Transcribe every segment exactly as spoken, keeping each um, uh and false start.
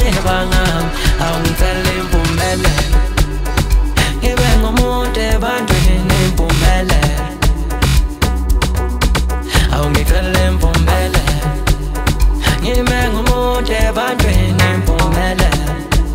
bashebanga awungicela impumelelo ngibe ngumuntu ebantwini impumelelo awungicela impumelelo ngibe ngumuntu ebantwini impumelelo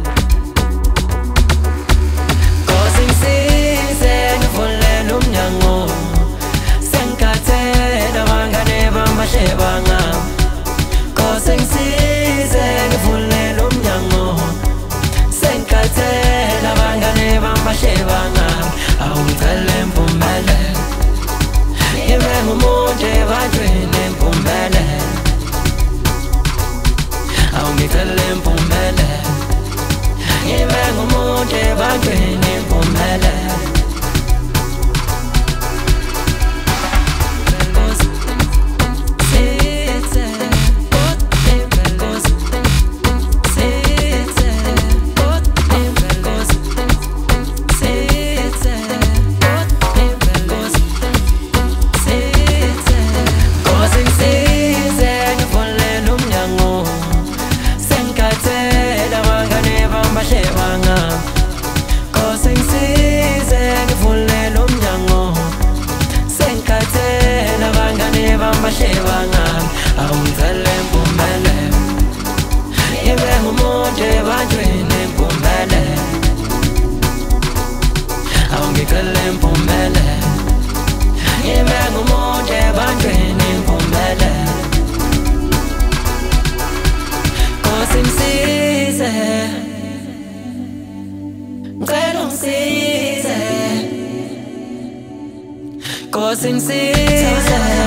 Cause ngisize ngivulela umnyango sengikhathele abangane bamashebanga Cause ngisize ngivulela umnyango sengikhathele abangane bamashebanga awungicela impumelelo ngibe ngumuntu ebantwini impumelelo awungicela impumelelo ngibe ngumuntu ebantwini impumelelo Cause ngisize ngivulela umnyango sengikhathele abangane bamashebanga awungicela impumelelo ngibe ngumuntu ebantwini impumelelo awungicela impumelelo ngibe ngumuntu ebantwini impumelelo Cause ngisize Ngicela ungisize Cause ngisize